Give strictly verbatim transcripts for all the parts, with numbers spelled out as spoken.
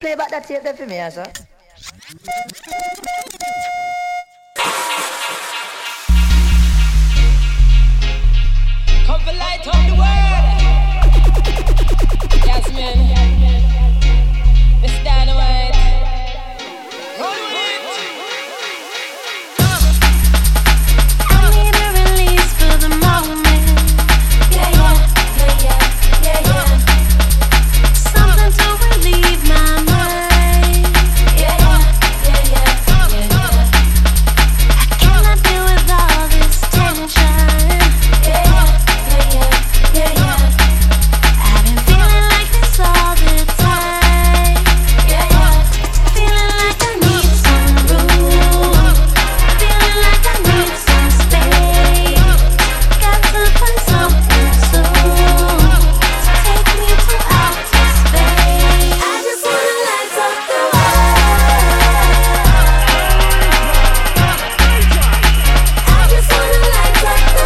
Play back that tape there for me, sir. Come for light up the world. Yes, man. Miss Dynamite. Run with it. I need a release for the moment. Yeah, yeah, yeah, yeah, yeah, yeah. Something to relieve my mind. Yeah, yeah, yeah, yeah, yeah, yeah. I cannot deal with all this tension. Yeah, yeah, yeah, yeah, yeah. I've been feeling like this all the time. Yeah, yeah. Feeling like I need some room. Feeling like I need some space. Got to find something soon to take me to outer space. I just wanna light up the world. I just wanna light up the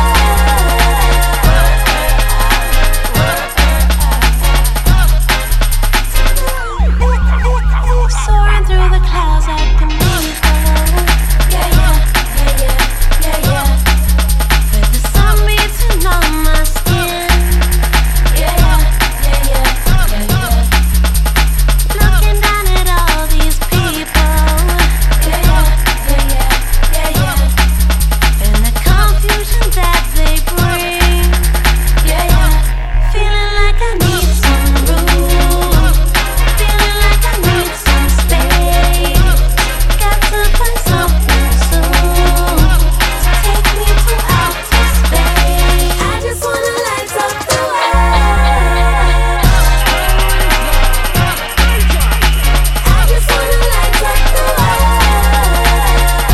world. Soaring through the clouds like an eagle. Yeah, yeah, yeah, yeah, yeah, yeah. With the sun beating on my skin. Yeah, yeah, yeah, yeah, yeah, yeah. Looking down at all these people. Yeah, yeah, yeah, yeah, yeah, yeah. And the confusion that they bring. Yeah, yeah. Feeling like I need some room. Feeling like I need some space. Got to find something soon to take me to outer space. I just wanna light up the world. I just wanna light up the world.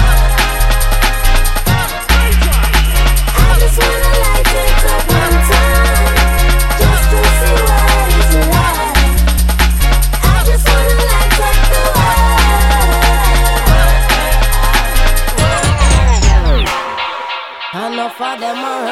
I just wanna light it up one time, just to see what it's like. I just wanna light up the world. Enough of them are